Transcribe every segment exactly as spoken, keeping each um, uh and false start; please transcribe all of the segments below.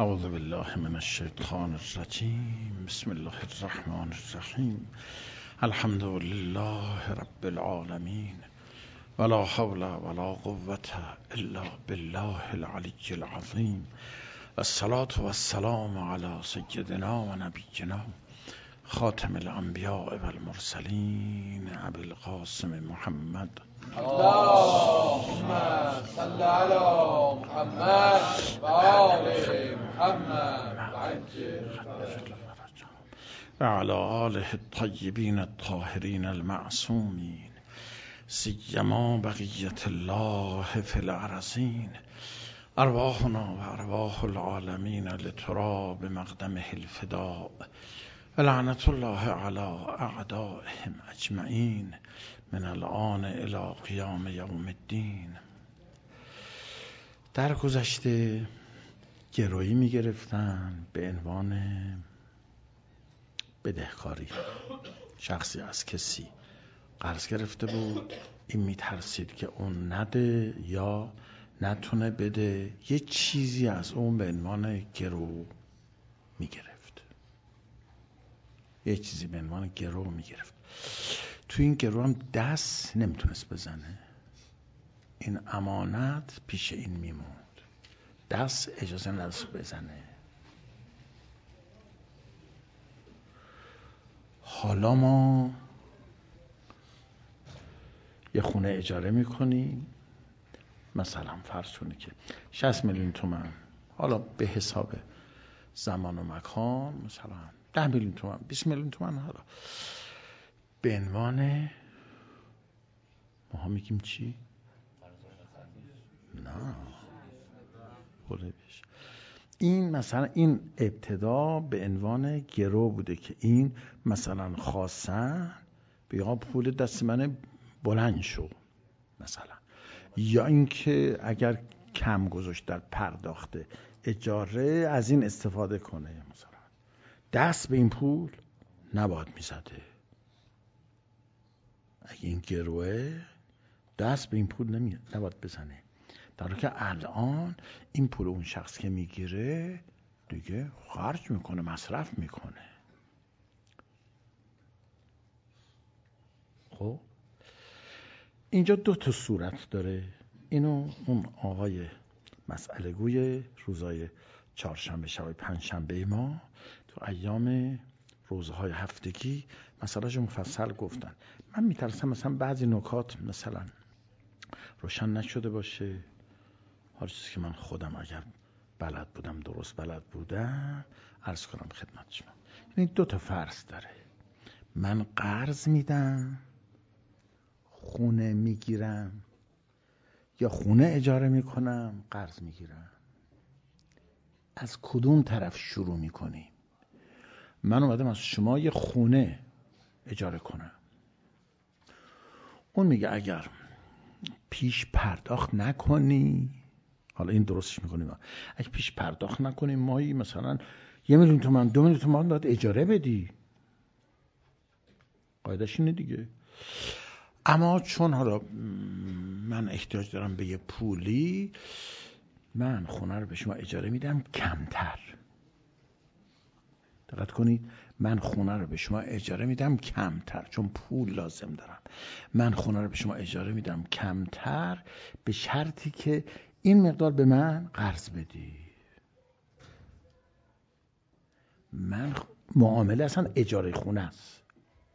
اعوذ بالله من الشیطان الرجیم. بسم الله الرحمن الرحیم. الحمد لله رب العالمین ولا حول ولا قوة الا بالله العلی العظیم. الصلاة والسلام علی سیدنا و نبینا خاتم الانبیاء والمرسلین ابی القاسم محمد اللهم صل علی محمد و آل محمد و علی آله الطیبین الطاهرین المعصومین سیما بقیت الله فی الارضین. ارواحنا و ارواح العالمین لتراب مقدمه الفداء و لعنت الله علی اعدائهم اجمعین من الآن الی قیام یوم الدین. در گذشته گرویی می گرفتن به عنوان بدهکاری. شخصی از کسی قرض گرفته بود، این می ترسید که اون نده یا نتونه بده، یه چیزی از اون به عنوان گرو می گرفت یه چیزی به عنوان گرو می گرفت تو این گرو هم دست نمیتونست بزنه. این امانت پیش این میموند، دست اجازه نداشت بزنه. حالا ما یه خونه اجاره میکنیم، مثلا فرض کنید که شصت میلیون تومان، حالا به حساب زمان و مکان مثلا ده میلیون تومان، بیست میلیون تومان، حالا به عنوان ماها میگیم چی؟ نه بولش. این مثلا این ابتدا به عنوان گرو بوده که این مثلا خواستن بیا پول دست من بلند شو مثلا، یا اینکه اگر کم گذاشت در پرداخت اجاره از این استفاده کنه، مثلا دست به این پول نباید میزده. اگه این گروه دست به این پول نمی... نباید بزنه، در حالی که الان این پول اون شخص که میگیره دیگه خرج میکنه، مصرف میکنه. خب اینجا دو تا صورت داره. اینو اون آقای مسئله گوی روزای چهارشنبه شب پنجشنبه ما تو ایام روزهای هفتگی مسئله‌شو مفصل گفتن. من میترسم مثلا بعضی نکات مثلا روشن نشده باشه. هر چیزی که من خودم اگر بلد بودم، درست بلد بودم، عرض کنم خدمت شما. این دو تا فرض داره. من قرض میدم، خونه میگیرم، یا خونه اجاره میکنم، قرض میگیرم. از کدوم طرف شروع میکنیم؟ من اومدم از شما یه خونه اجاره کنم. اون میگه اگر پیش پرداخت نکنی، حالا این درستش میکنیم، اگه پیش پرداخت نکنی مایی مثلا یه میلیون تومان، دو میلیون تومان باید اجاره بدی. قاعدش اینه دیگه. اما چون حالا من احتیاج دارم به یه پولی، من خونه رو به شما اجاره میدم کمتر. دقت کنید، من خونه رو به شما اجاره میدم کمتر چون پول لازم دارم. من خونه رو به شما اجاره میدم کمتر به شرطی که این مقدار به من قرض بدی. من معامله اصلا اجاره خونه است.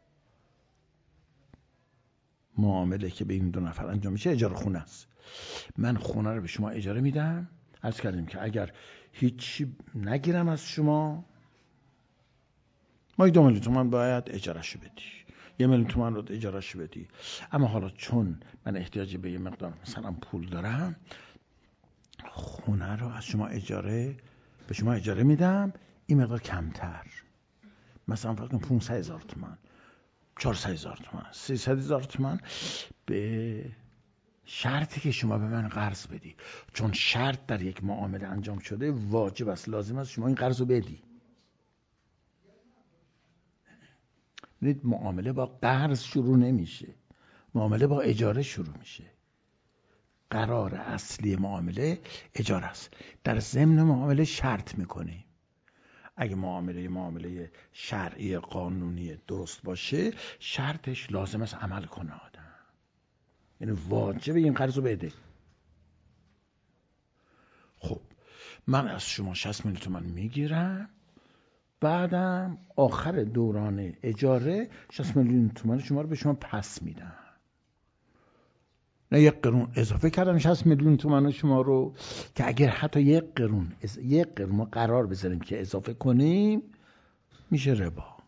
معامله که به این دو نفر انجام میشه اجاره خونه است. من خونه رو به شما اجاره میدم، عرض کردیم که اگر هیچی نگیرم از شما، ما دو میلیون تومان باید اجارهشو بدی، یه میلیون تومان رو اجارهشو بدی. اما حالا چون من احتیاجی به یه مقدار مثلا پول دارم، خونه رو از شما اجاره به شما اجاره میدم این مقدار کمتر، مثلا فرض کن پانصد هزار تومان، چهارصد هزار تومان، سیصد هزار تومان، به شرطی که شما به من قرض بدی. چون شرط در یک معامله انجام شده، واجب است، لازم است شما این قرض رو بدی. ببینید معامله با قرض شروع نمیشه، معامله با اجاره شروع میشه. قرار اصلی معامله اجاره است. در ضمن معامله شرط میکنیم. اگه معامله معامله شرعی قانونی درست باشه، شرطش لازم است عمل کنه آدم، یعنی واجبه این قرض رو بده. خب من از شما شصت میلیون تومان میگیرم، بعدم آخر دوران اجاره شصت میلیون تومان شما رو به شما پس میدم. نه یک قرون اضافه کردم شصت میلیون تومان شما رو، که اگر حتی یک قرون از... یک قرون ما قرار بذاریم که اضافه کنیم میشه ربا.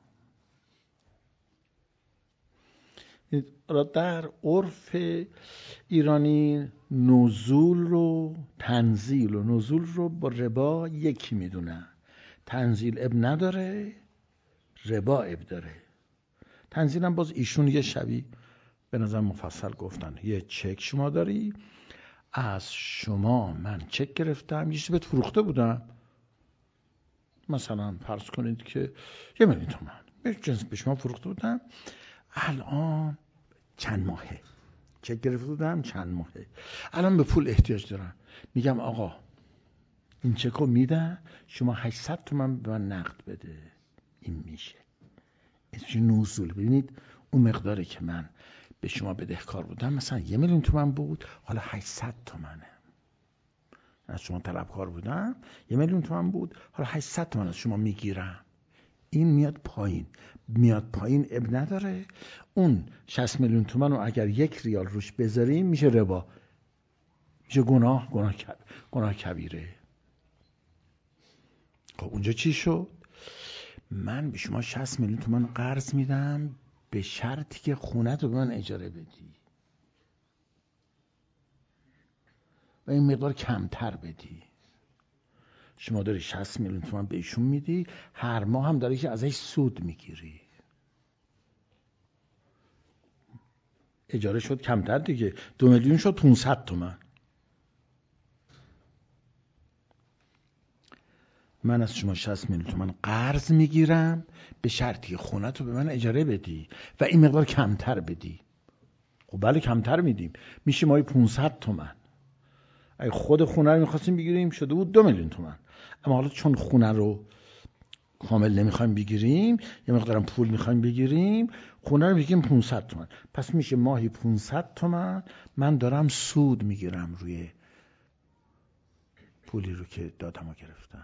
در عرف ایرانی نزول رو تنزیل و نزول رو با ربا یکی میدونن. تنزیل اب نداره، ربا اب داره. تنزیل هم باز ایشون یه شبی به نظر مفصل گفتن. یه چک شما داری، از شما من چک گرفتم، یه چیزی بهت فروخته بودم، مثلا فرض کنید که یه میلیون تومان به شما فروخته بودم، الان چند ماهه چک گرفته بودم، چند ماهه الان به پول احتیاج دارم. میگم آقا این چک رو میدم، شما هشتصد تومان به من نقد بده. این میشه این نزول. ببینید اون مقداری که من به شما بدهکار بودم مثلا یه میلیون تومان بود، حالا هشتصد تومنه. از شما طلبکار بودم یه میلیون تومان بود، حالا هشتصد تومان از شما میگیرم. این میاد پایین. میاد پایین اب نداره. اون شصت میلیون تومان رو اگر یک ریال روش بذاریم میشه ربا، میشه گناه گناه کب... گناه کبیره. خب اونجا چی شد؟ من به شما شصت میلیون تومان قرض میدم به شرطی که خونه تو به من اجاره بدی و این مقدار کمتر بدی. شما داری شصت میلیون تومان به ایشون میدی، هر ماه هم داری که ازش سود میگیری. اجاره شد کمتر دیگه، دو میلیون شد پانصد تومان. من از شما شصت میلیون تومان قرض میگیرم به شرطی خونه تو به من اجاره بدی و این مقدار کمتر بدی. خب بله کمتر میدیم، میشه ماهی پانصد تومان. اگه خود خونه رو میخواستیم بگیریم شده بود دو میلیون تومان. اما حالا چون خونه رو کامل نمیخوایم بگیریم، یه مقدارم پول میخوایم بگیریم، خونه رو بگیریم پانصد تومان، پس میشه ماهی پانصد تومان من دارم سود میگیرم روی پولی رو که دادم و گرفتم.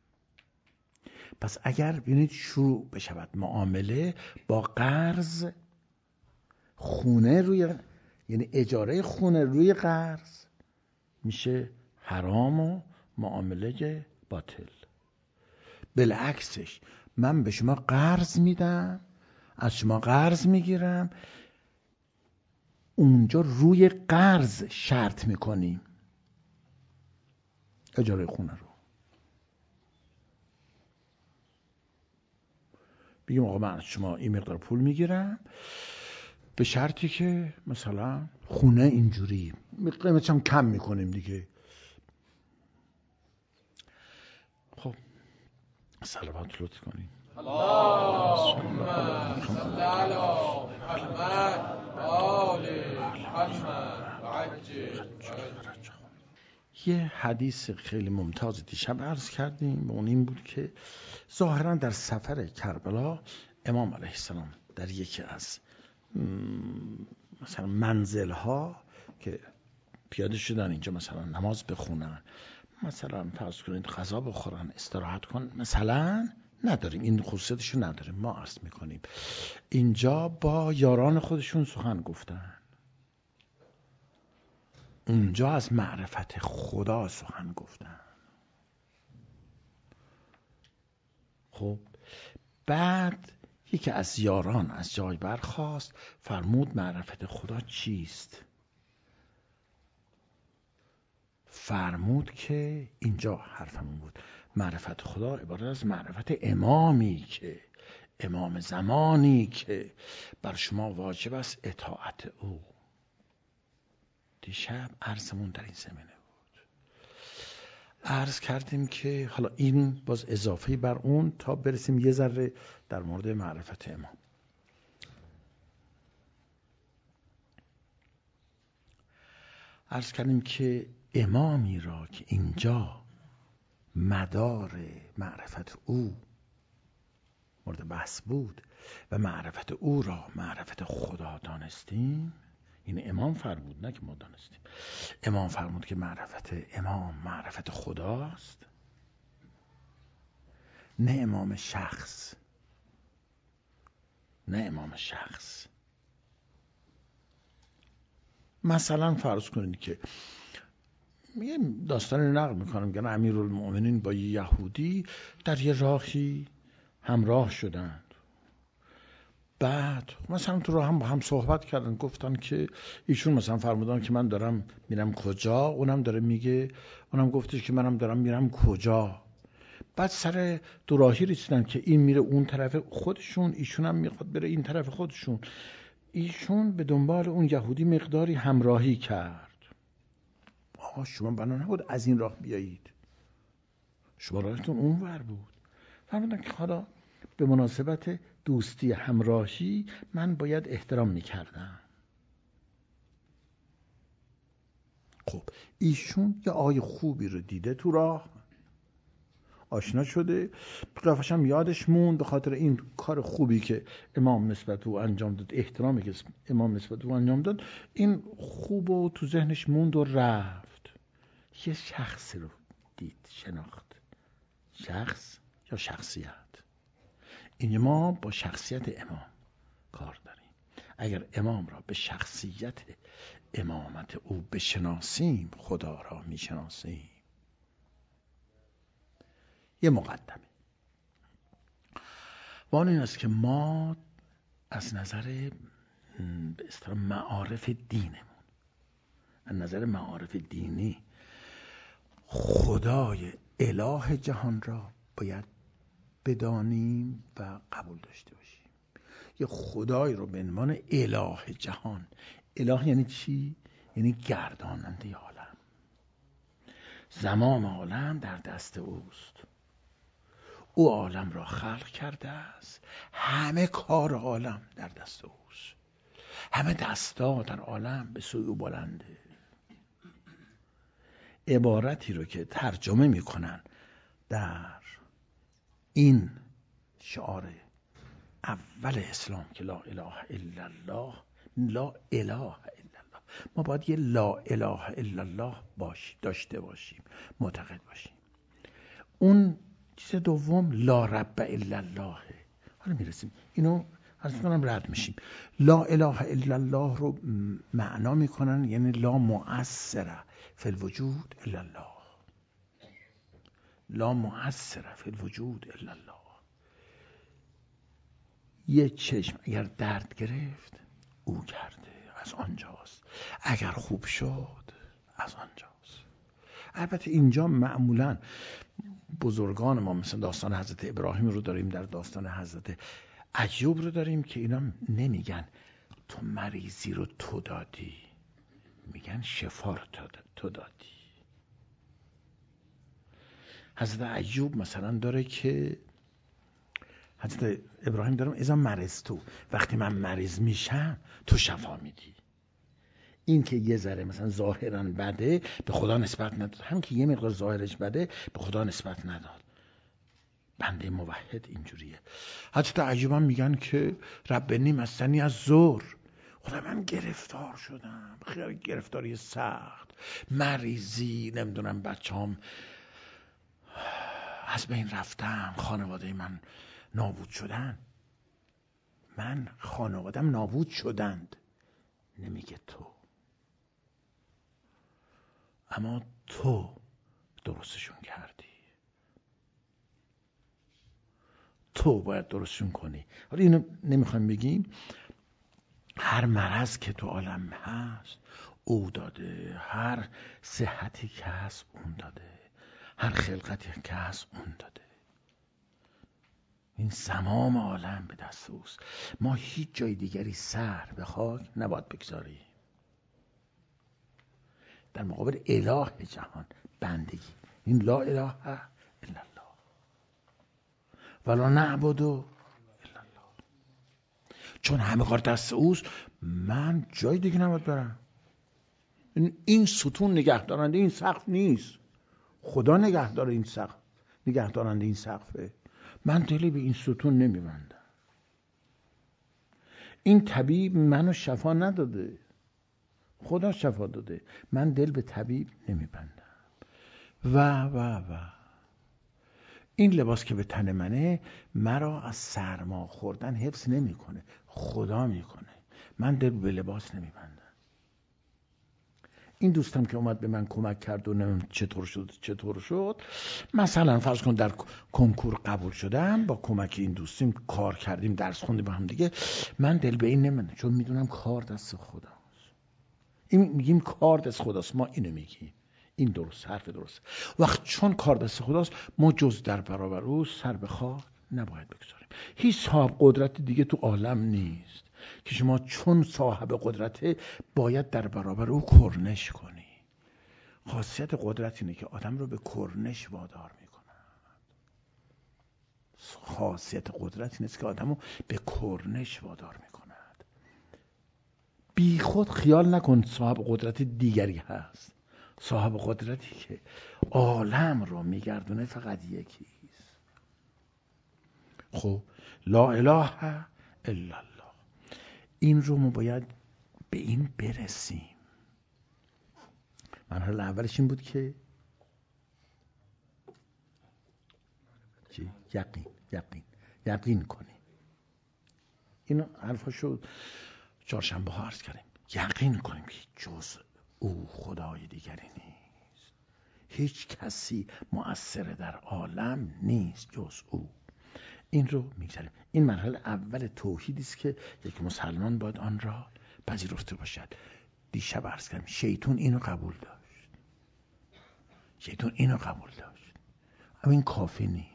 پس اگر ببینید شروع بشود معامله با قرض، خونه روی یعنی اجاره خونه روی قرض، میشه حرام و معامله باطل. بالعکسش من به شما قرض میدم، از شما قرض میگیرم، اونجا روی قرض شرط میکنیم اجاره خونه رو. بگیم آقا من از شما این مقدار پول میگیرم به شرطی که مثلا خونه اینجوری قیمتش هم کم میکنیم دیگه. خب صلوات لطف کنیم. اللهم صل علی محمد و آل محمد و عجل. یه حدیث خیلی ممتاز دیشب عرض کردیم، اون این بود که ظاهرا در سفر کربلا امام علیه السلام در یکی از مثلا منزل ها که پیاده شدن اینجا مثلا نماز بخونن، مثلا فرض کنید غذا بخورن، استراحت کن، مثلا نداریم این خصوصیتشو نداریم، ما عرض میکنیم اینجا با یاران خودشون سخن گفتن، اونجا از معرفت خدا سخن گفتن. خب بعد یکی از یاران از جای برخاست، فرمود معرفت خدا چیست؟ فرمود که اینجا حرفمون بود، معرفت خدا عبارت از معرفت امامی که امام زمانی که بر شما واجب است اطاعت او. دیشب عرضمون در این زمینه بود، عرض کردیم که حالا این باز اضافه بر اون تا برسیم یه ذره در مورد معرفت امام. عرض کردیم که امامی را که اینجا مدار معرفت او مورد بحث بود و معرفت او را معرفت خدا دانستیم، این امام فرمود، نه که ما دانستیم. امام فرمود که معرفت امام معرفت خداست، نه امام شخص، نه امام شخص. مثلا فرض کنید که یه داستانی نقل میکنم، میگن امیرالمؤمنین با یه یهودی در یه راهی همراه شدند. بعد مثلا تو راه هم با هم صحبت کردن، گفتن که ایشون مثلا فرمودن که من دارم میرم کجا، اونم داره میگه، اونم گفتش که منم دارم میرم کجا. بعد سر دو راهی رسیدن که این میره اون طرف خودشون، ایشون هم میخواد بره این طرف خودشون. ایشون به دنبال اون یهودی مقداری همراهی کرد. آقا شما بنا نبود از این راه بیایید، شما راهتون اون ور بود. فرمودن که حالا به مناسبت دوستی همراهی من باید احترام میکردم. خب ایشون یه آقای خوبی رو دیده، تو راه آشنا شده، قیافش هم یادش موند به خاطر این کار خوبی که امام نسبت او انجام داد، احترامی که امام نسبت او انجام داد، این خوب و تو ذهنش موند و رفت. یه شخصی رو دید، شناخت. شخص یا شخصیت. این ما با شخصیت امام کار داریم. اگر امام را به شخصیت امامت او بشناسیم، خدا را میشناسیم. یه مقدمه و آن این است که ما از نظر به اصطلاح معارف دینمون، از نظر معارف دینی، خدای اله جهان را باید بدانیم و قبول داشته باشیم. یه خدای رو به عنوان اله جهان. اله یعنی چی؟ یعنی گرداننده عالم. زمام عالم در دست اوست. او عالم را خلق کرده است. همه کار عالم در دست اوست. همه دستا در عالم به سوی او بلنده. عبارتی رو که ترجمه میکنن در این شعار اول اسلام که لا اله الا الله، لا اله الا الله، ما باید یه لا اله الا الله باش داشته باشیم، معتقد باشیم. اون چیز دوم لا رب الا الله. حالا میرسیم اینو عرض کنم رد میشیم. لا اله الا الله رو معنا میکنن یعنی لا مؤثر فی الوجود الا الله. لا مؤثر فی الوجود الا الله. یه چشم اگر درد گرفت او کرده، از آنجاست. اگر خوب شد از آنجاست. البته اینجا معمولا بزرگان ما مثل داستان حضرت ابراهیم رو داریم، در داستان حضرت ایوب رو داریم که اینا نمیگن تو مریضی رو تو دادی، میگن شفا رو تو دادی. حضرت ایوب مثلا داره که حضرت ابراهیم دارم ازا مریض تو، وقتی من مریض میشم تو شفا میدی. این که یه ذره مثلا ظاهرا بده به خدا نسبت نداد، هم که یه مقدار ظاهرش بده به خدا نسبت نداد. بنده موحد اینجوریه. حضرت ایوب هم میگن که ربنی مسنی از زور، خدا من گرفتار شدم، خیلی گرفتاری سخت، مریضی، نمیدونم بچه‌ام از بین رفتم، خانواده من نابود شدن. من خانوادم نابود شدند، نمیگه تو، اما تو درستشون کردی، تو باید درستشون کنی. حالا اینو نمیخوایم بگیم. هر مرض که تو عالم هست او داده، هر صحتی که هست اون داده، هر خلقتی که هست اون داده. این زمام عالم به دست اوست. ما هیچ جای دیگری سر به خاک نباید بگذاریم. در مقابل اله جهان بندگی، این لا اله الا الله ولا نعبد الا الله. چون همه کار دست اوست، من جای دیگه نباید برم. این ستون نگهدارنده این سقف نیست، خدا نگهدار این سقف، نگهدارنده این سقفه. من دلی به این ستون نمیبندم. این طبیب منو شفا نداده، خدا شفا داده، من دل به طبیب نمیبندم. و و و این لباس که به تن منه مرا از سرما خوردن حفظ نمیکنه، خدا میکنه. من دل به لباس نمیبندم. این دوستم که اومد به من کمک کرد و نمیم چطور شد چطور شد مثلا فرض کن در کنکور قبول شدم، با کمک این دوستیم کار کردیم، درس خوندیم با هم دیگه. من دل به این نمیبندم چون میدونم کار دست خداست. این میگیم کار دست خداست، ما اینو میگیم، این درست، حرف درست. وقت چون کار دست خداست ما جز در برابر او سر به خاک نباید بگذاریم. هیچ صاحب قدرت دیگه تو عالم نیست که شما چون صاحب قدرته باید در برابر او کرنش کنی. خاصیت قدرت اینه که آدم رو به کرنش وادار میکنه. خاصیت قدرت اینه که آدم رو به کرنش وادار میکند. بی خود خیال نکن صاحب قدرت دیگری هست. صاحب قدرتی که عالم رو میگردونه فقط یکیست. خب لا اله الا الله، این رو ما باید به این برسیم. مرحله اولش این بود که چی؟ یقین یقین یقین کنیم. اینو حرفاشو چهارشنبه ها عرض کردیم. یقین کنیم که جز او خدای دیگری نیست، هیچ کسی مؤثر در عالم نیست جز او. این رو میگذاریم. این مرحله اول توحیدی است که یک مسلمان باید آن را پذیرفته باشد. دیشب عرض کردم شیطان اینو قبول داشت، شیطان اینو قبول داشت، اما این کافی نیست.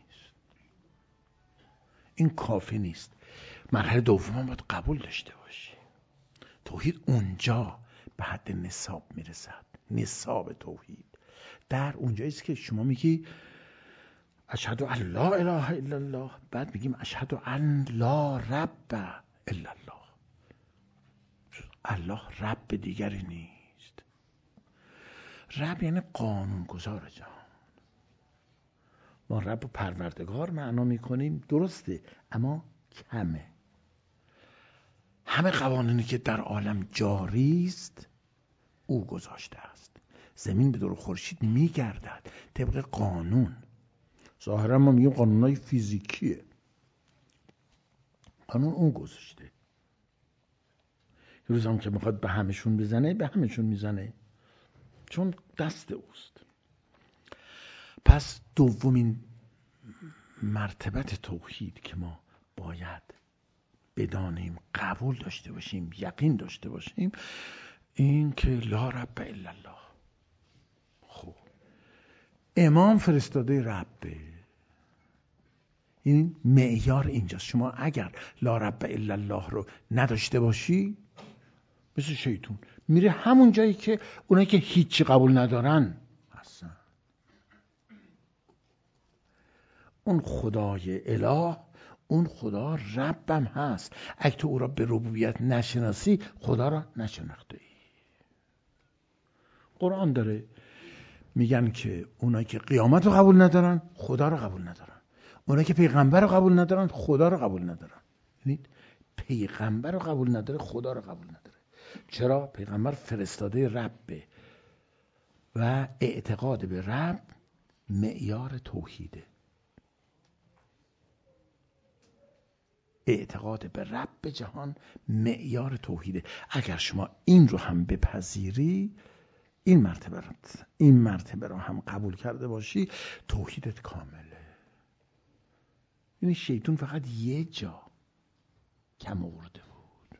این کافی نیست. مرحله دوم باید قبول داشته باشی. توحید اونجا به حد نصاب میرسد. نصاب توحید در اونجایی است که شما میگی اشهد ان لا اله الا الله، بعد میگیم اشهد ان لا رب الا الله. الله رب دیگری نیست. رب یعنی قانونگذار جهان. ما رب و پروردگار معنا میکنیم، درسته، اما کمه. همه قوانینی که در عالم جاری است او گذاشته است. زمین به دور خورشید میگردد طبق قانون. ظاهرا ما میگیم قانونای فیزیکیه، قانون اون گذاشته. یه روز هم که میخواد به همشون بزنه به همشون میزنه، چون دست اوست. پس دومین مرتبت توحید که ما باید بدانیم، قبول داشته باشیم، یقین داشته باشیم، این که لا رب الا الله. خب امام فرستاده ربه، این معیار اینجاست. شما اگر لا رب الا الله رو نداشته باشی مثل شیطون میره همون جایی که اونایی که هیچی قبول ندارن هستن. اون خدای اله، اون خدا ربم هست. اگه تو او را به ربوبیت نشناسی خدا را نشناخته ای. قرآن داره میگن که اونایی که قیامت رو قبول ندارن خدا رو قبول ندارن، اونایی که پیغمبر رو قبول ندارن خدا رو قبول ندارن. یعنی پیغمبر رو قبول نداره خدا رو قبول نداره. چرا؟ پیغمبر فرستاده ربه و اعتقاد به رب معیار توحیده. اعتقاد به رب جهان معیار توحیده. اگر شما این رو هم بپذیری، این مرتبه رو این مرتبه رو هم قبول کرده باشی، توحیدت کامله. یعنی شیطان فقط یه جا کم آورده بود.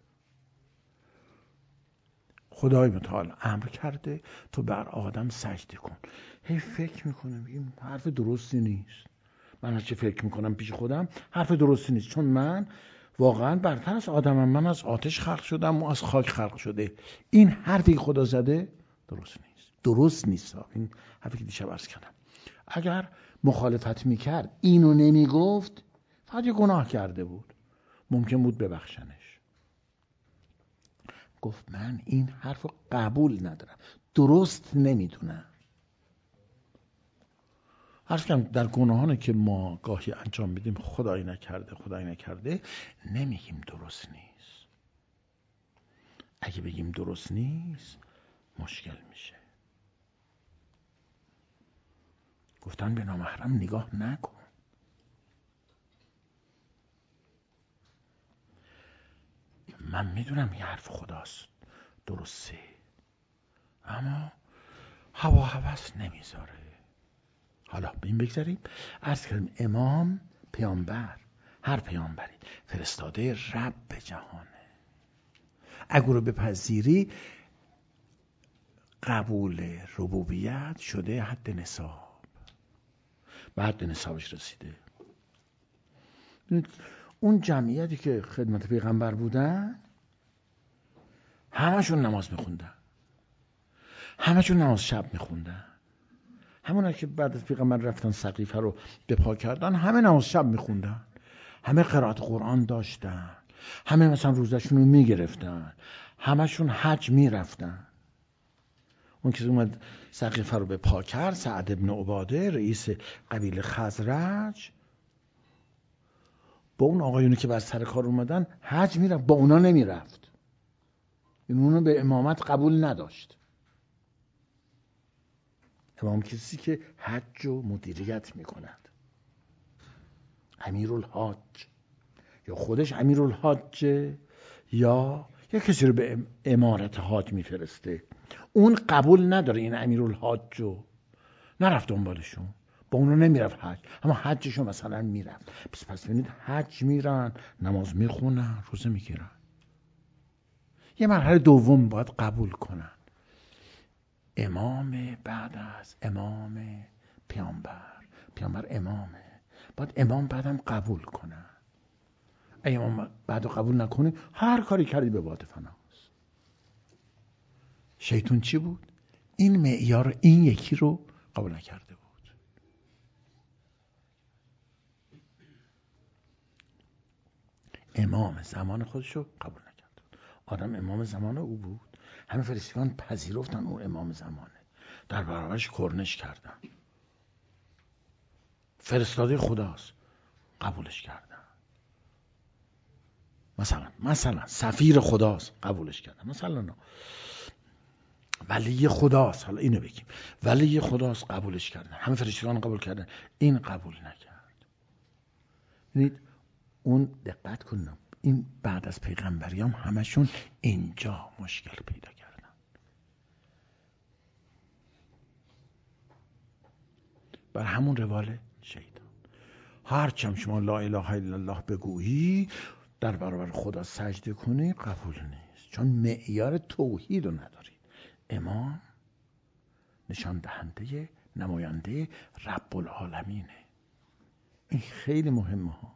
خدای متعال امر کرده تو بر آدم سجده کن. هی فکر میکنم این حرف درستی نیست. من هرچی فکر میکنم پیش خودم حرف درستی نیست، چون من واقعا برتر از آدمم. من از آتش خلق شدم و از خاک خلق شده. این حرفی خدا زده درست نیست. درست نیست. این حرفی که دیشب عرض کردم. اگر مخالفت میکرد اینو نمیگفت فقط یه گناه کرده بود، ممکن بود ببخشنش. گفت من این حرف رو قبول ندارم، درست نمیدونن. عرض کنم در گناهانی که ما گاهی انجام میدیم خدای نکرده خدای نکرده نمیگیم درست نیست. اگه بگیم درست نیست مشکل میشه. گفتن به نامحرم نگاه نکن. من میدونم یه حرف خداست درسته، اما هوا هوس نمیذاره. حالا به این بگذاریم. عرض کردیم امام پیامبر، هر پیامبری فرستاده رب جهانه. اگر رو بپذیری قبول ربوبیت شده حد نصاب، به حد نصابش رسیده. اون جمعیتی که خدمت پیغمبر بودن همشون نماز میخوندن، همشون نماز شب میخوندن. همونا که بعد از پیغمبر رفتن سقیفه رو به پا کردن همه نماز شب میخوندن، همه قرائت قرآن داشتن، همه مثلا روزشون رو میگرفتن، همشون حج میرفتن. اون که اومد سقیفه رو به پا کرد سعد ابن عباده رئیس قبیله خزرج، با اون آقایونی که بر سر کار اومدن حج میرفت، با اونا نمیرفت. این اونو به امامت قبول نداشت. امام کسی که حج و مدیریت میکند، امیرالحاج، یا خودش امیرالحاج یا یا کسی رو به امارت حاج میفرسته. اون قبول نداره این امیرالحاج رو، نرفت دنبالشون، با اونو نمیرفت حج، اما حجشو مثلا میرفت. پس پس ببینید حج میرن، نماز میخونن، روزه میگیرن. یه مرحله دوم باید قبول کنن. امام بعد از امام پیامبر، پیامبر امامه، باید امام بعدم قبول کنن. اگه امام بعدو قبول نکنی هر کاری کردی به باد فناست. شیطان چی بود؟ این معیار این یکی رو قبول نکرده بود. امام زمان خودش رو قبول نکرد. آدم امام زمان او بود. همه فرشتگان پذیرفتن اون امام زمانه، در برابرش کرنش کردن. فرستاده خداست، قبولش کردن. مثلا مثلا سفیر خداست، قبولش کردن. مثلا ولی خداست، حالا اینو بگیم، ولی خداست، قبولش کردن. همه فرشتگان قبول کردن، این قبول نکرد. ببینید اون دقت کنید، این بعد از پیغمبریام همشون اینجا مشکل پیدا کردن. بر همون روال شیطان. هرچم شما لا اله الا الله بگویی، در برابر خدا سجده کنی، قبول نیست، چون معیار توحید رو نداری. امام نشان دهنده، نماینده رب العالمینه. این خیلی مهمه ها.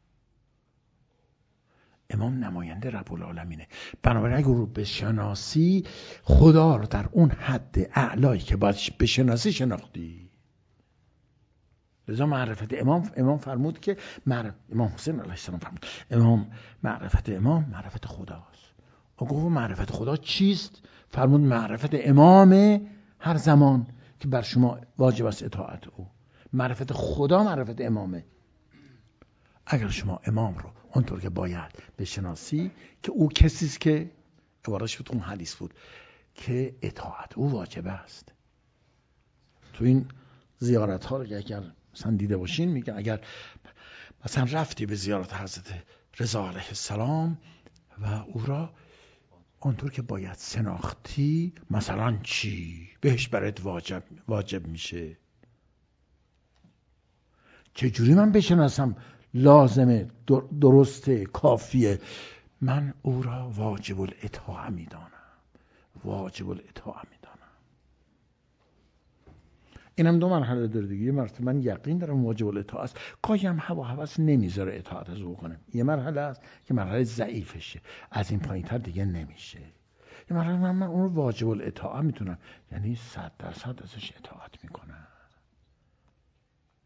امام نماینده رب العالمینه. بنابراین اگر رو بشناسی خدا رو در اون حد اعلایی که باید بشناسی شناختی. لذا معرفت امام، امام فرمود که معرف... امام حسین علیه السلام فرمود امام معرفت امام معرفت خداست. او گفت معرفت خدا چیست؟ فرمود معرفت امام هر زمان که بر شما واجب است اطاعت او. معرفت خدا معرفت امامه. اگر شما امام رو اونطور که باید بشناسی که او کسیست که عبارش بود اون حدیث بود که اطاعت او واجب است. تو این زیارت ها رو که اگر مثلا دیده باشین میگن اگر مثلا رفتی به زیارت حضرت رضا علیه السلام و او را اونطور که باید شناختی، مثلا چی بهش برات واجب واجب میشه. چجوری من بشناسم لازمه، درسته، کافیه؟ من او را واجب الاطاعه میدانم، واجب الاطاعه میدانم. اینم دو مرحله داره دیگه. یه مرحله من یقین دارم واجب الاطاعه است، گاهی هم هوا هوس نمیذاره اطاعت از او کنم. یه مرحله است که مرحله ضعیفشه، از این پایین‌تر دیگه نمیشه. یه مرحله من, من اون رو واجب الاطاعه میتونم، یعنی صد درصد ازش اطاعت میکنم.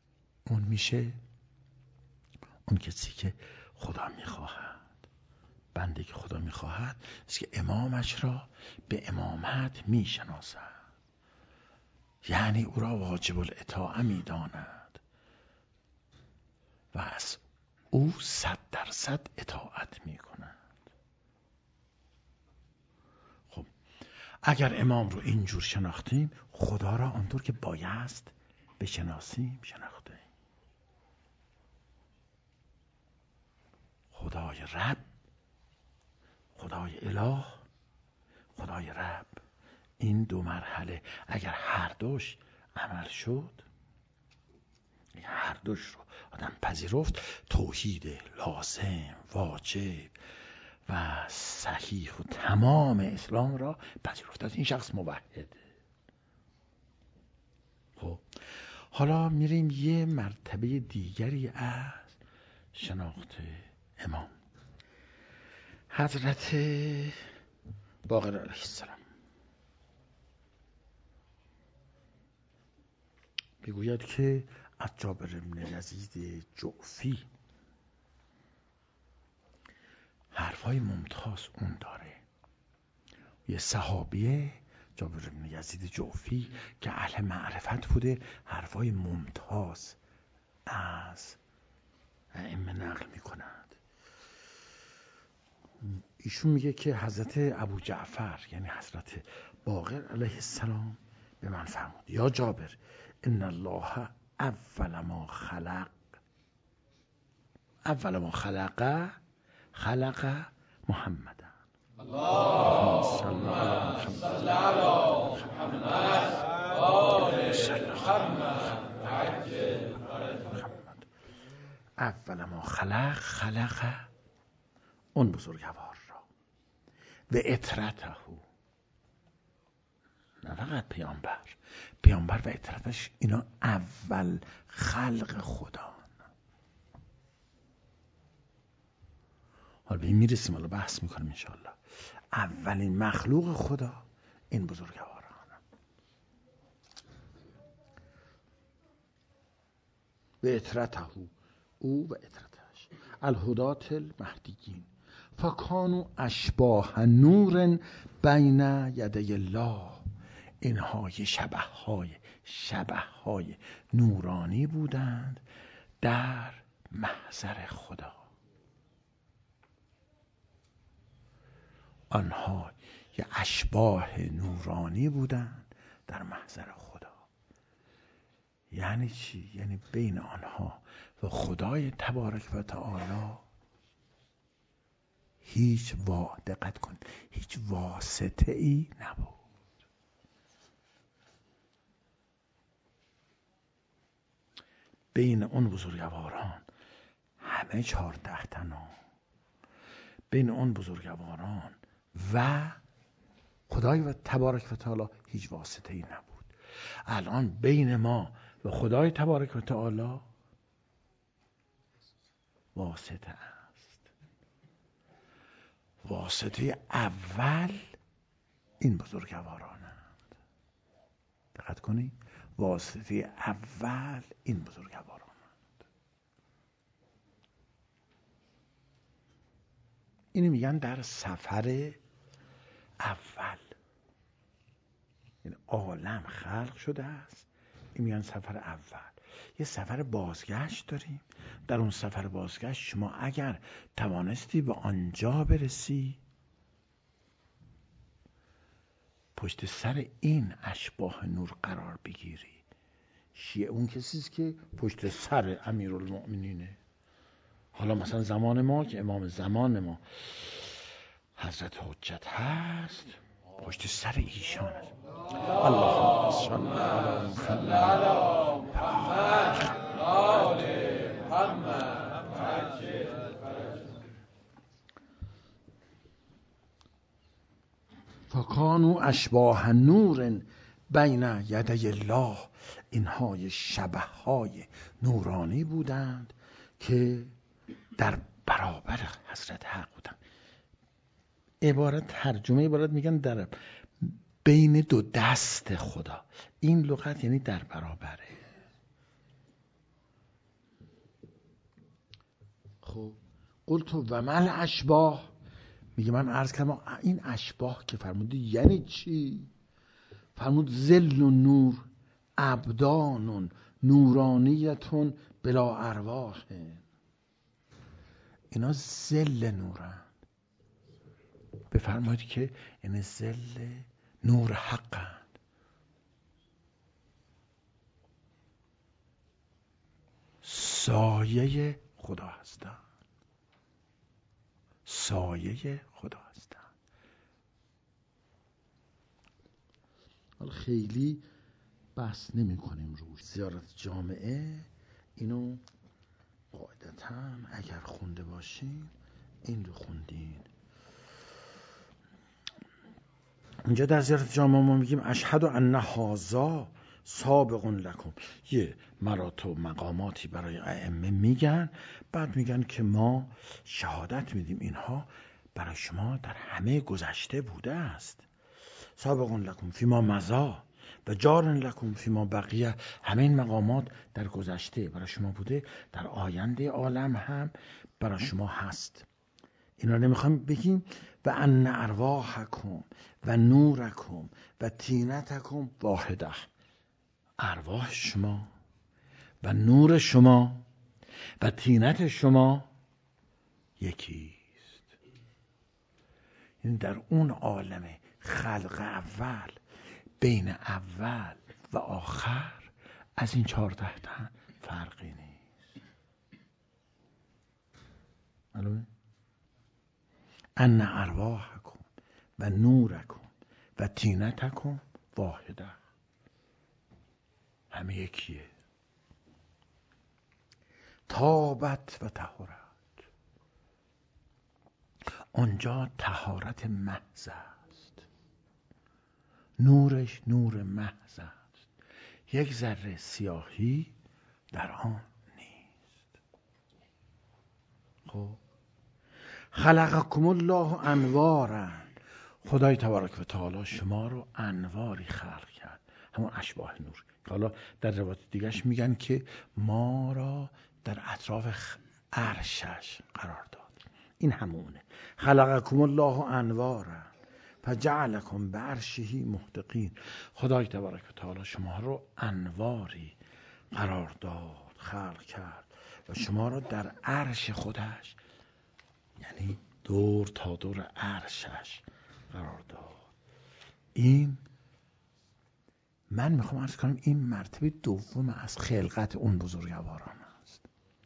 اون میشه اون کسی که خدا میخواهد بنده که خدا میخواهد است که امامش را به امامت میشناسد، یعنی او را واجب الاطاعه میداند و از او صد درصد اطاعت میکند. خب اگر امام رو اینجور شناختیم، خدا را آنطور که بایست بشناسیم شناختیم. خدای رب، خدای اله، خدای رب، این دو مرحله اگر هر دوش عمل شد، هر دوش رو آدم پذیرفت، توحید لازم، واجب و صحیح و تمام اسلام را پذیرفت، از این شخص موحده. خب حالا میریم یه مرتبه دیگری از شناخت امام. حضرت باقر علیه السلام میگوید که از جابر بن یزید جعفی حرفای ممتاز اون داره. یه صحابیه جابر بن یزید جعفی که اهل معرفت بوده، حرفای ممتاز از ائمه نقل میکنند. ایشون میگه که حضرت ابو جعفر یعنی حضرت باقر علیه السلام به من فرمود: یا جابر، ان الله اول ما خلق اول ما خلق خلق محمد. اللهم صل علی محمد آل محمد عجل محمد. اول ما خلق خلق اون بزرگوار را و اطرته، نه فقط پیامبر، پیامبر و اطرتش اینا اول خلق خدا. حالا به این میرسیم، حالا بحث میکنیم انشاءالله. اولین مخلوق خدا این بزرگواران. و اطرته، او و اطرتش الهدات المهدیین فکانوا اشباه نور بین یدی الله. اینها شبه های شبه های نورانی بودند در محضر خدا. آنها یه اشباه نورانی بودند در محضر خدا. یعنی چی؟ یعنی بین آنها و خدای تبارک و تعالی هیچ وا دقت کن هیچ واسطه ای نبود. بین اون بزرگواران همه چهارده تنا، بین اون بزرگواران و خدای و تبارک و تعالی هیچ واسطه ای نبود. الان بین ما و خدای تبارک و تعالی واسطه است. واسطه اول این بزرگوارانند. دقت کنید، واسطه اول این بزرگوارانند. اینو میگن در سفر اول، یعنی عالم خلق شده است، این میگن سفر اول. یه سفر بازگشت داریم. در اون سفر بازگشت شما اگر توانستی به آنجا برسی، پشت سر این اشباح نور قرار بگیری. شیعه اون کسیست که پشت سر امیرالمؤمنینه. حالا مثلا زمان ما که امام زمان ما حضرت حجت هست، پشت سر ایشان است. اللهم صل علی محمد آل محمد عجل. فکانوا اشباه نور بین یدی الله. اینها شبه های نورانی بودند که در برابر حضرت حق بودند. عبارت ترجمه عبارت میگن در بین دو دست خدا. این لغت یعنی در برابره. خب قلت و مل اشباه، میگه من عرض کردم این اشباح که فرمودی یعنی چی؟ فرمود ظل و نور ابدان نورانیتون بلا ارواح، اینا ظل نورن. بفرمایید که این ظل نور حقن. سایه خدا هستن، سایه خدا هستن. حالا خیلی بحث نمی کنیم روش. زیارت جامعه اینو قاعدتاً اگر خونده باشین این رو خوندین. اینجا در زیارت جامعه ما میگیم اشهد ان هذا سابق لکم، یه مراتب مقاماتی برای ائمه میگن، بعد میگن که ما شهادت میدیم اینها برای شما در همه گذشته بوده است. سابق لکم فیما مضی و جار لکم فیما بقیه، همه این مقامات در گذشته برای شما بوده، در آینده عالم هم برای شما هست. اینا نمیخوایم بگیم و ان ارواحکم و نورکم و طینتکم واحده، ارواح شما و نور شما و طینت شما یکیست. این در اون عالم خلق اول بین اول و آخر از این چهارده تن فرقی نیست. معلومه؟ ان ارواحکم و نورکم و طینتکم واحده، همه یکیه. طابت و طهارت، اونجا طهارت محض است، نورش نور محض است، یک ذره سیاهی در آن نیست. خب خلقکم الله انوارا، خدای تبارک و تعالی شما رو انواری خلق کرد، همون اشباح نور. حالا در روایت دیگرش میگن که ما را در اطراف عرشش قرار داد. این همونه. خلقکم الله انوارا فجعلکم بعرشه محدقین، خدای تبارک و تعالی شما رو انواری قرار داد، خلق کرد و شما رو در عرش خودش، یعنی دور تا دور عرشش قرار داد. این من میخوام عرض کنم این مرتبه دوم از خلقت اون بزرگواران است.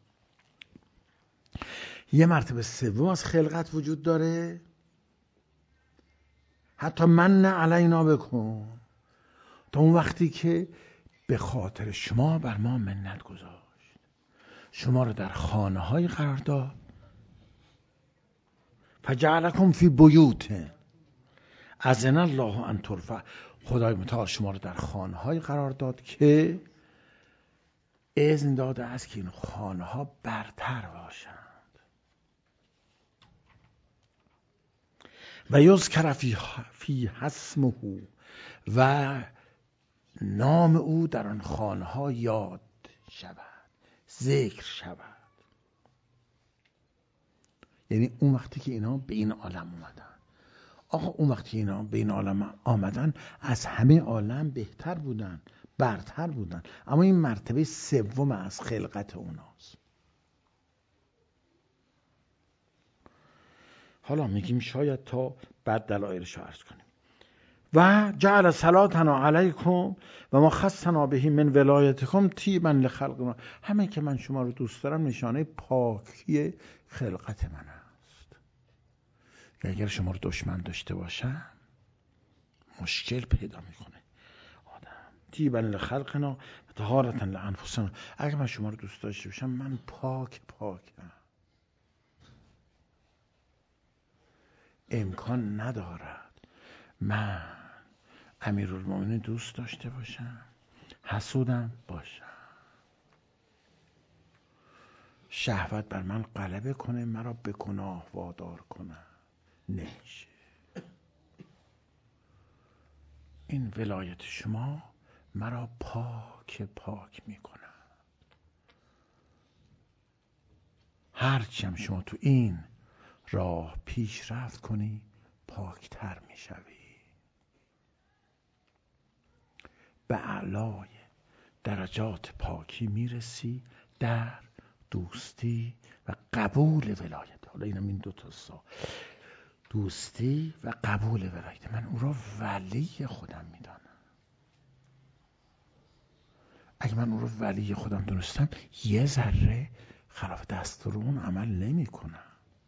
یه مرتبه سوم از خلقت وجود داره، حتی من علینا بکن، تا اون وقتی که به خاطر شما بر ما منت گذاشت، شما رو در خانه های قرار داد. فجعلکم فی بیوت اذن الله ان ترفع، خدای متعال شما رو در خانه های قرار داد که اذن داده است که این خانه ها برتر باشند. و یذکر فی اسمه، و نام او در آن خانه ها یاد شود، ذکر شود. یعنی اون وقتی که اینا به این عالم اومدن، آقا اون وقتی اینا به این عالم آمدن از همه عالم بهتر بودن، برتر بودن، اما این مرتبه سوم از خلقت اوناست. حالا میگیم شاید تا بعد دلایلش رو عرض کنیم. و جعل صلاتنا علیکم و ما خصنا به من ولایتکم طیبا لخلقنا، همه که من شما رو دوست دارم نشانه پاکی خلقت من است. که اگر شما رو دشمن داشته باشم مشکل پیدا میکنه آدم. طیبا لخلقنا و طهارتا لانفسنا، اگر من شما رو دوست داشته باشم من پاک پاکم. امکان ندارد من امیرالمومنین دوست داشته باشم حسودم باشم، شهوت بر من غلبه کنه مرا به گناه وادار کنه، نمیشه. این ولایت شما مرا پاک پاک میکنه. هرچی هم شما تو این راه پیشرفت کنی پاکتر میشوی، به اعلای درجات پاکی میرسی در دوستی و قبول ولایت. حالا اینم این دو تا سا، دوستی و قبول ولایت. من او را ولی خودم میدانم. اگه من او را ولی خودم دونستم یه ذره خلاف دستور اون عمل نمی کنم.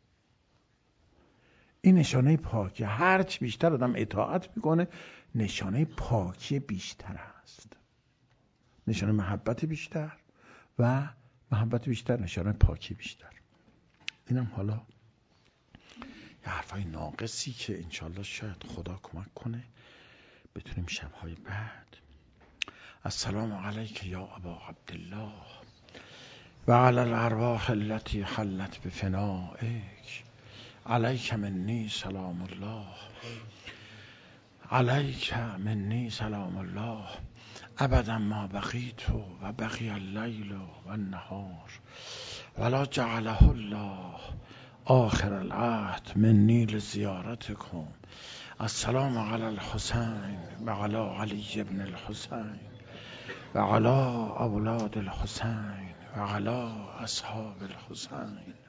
این نشانه پاکی. هرچی بیشتر آدم اطاعت میکنه نشانه پاکی بیشتر است. نشانه محبت بیشتر و محبت بیشتر نشانه پاکی بیشتر. اینم حالا یه حرفای ناقصی که انشالله شاید خدا کمک کنه بتونیم شبهای بعد. السلام علیک یا ابا عبدالله و علی الارواح التي حلت بفنائک، علیک منی سلام الله، علیک منی سلام الله ابدا ما بقیت و بقی اللیل و النهار ولا جعله الله آخر العهد منی لزیارتکم. السلام علی الحسین و علی علی ابن الحسین و علی اولاد الحسین و علی اصحاب الحسین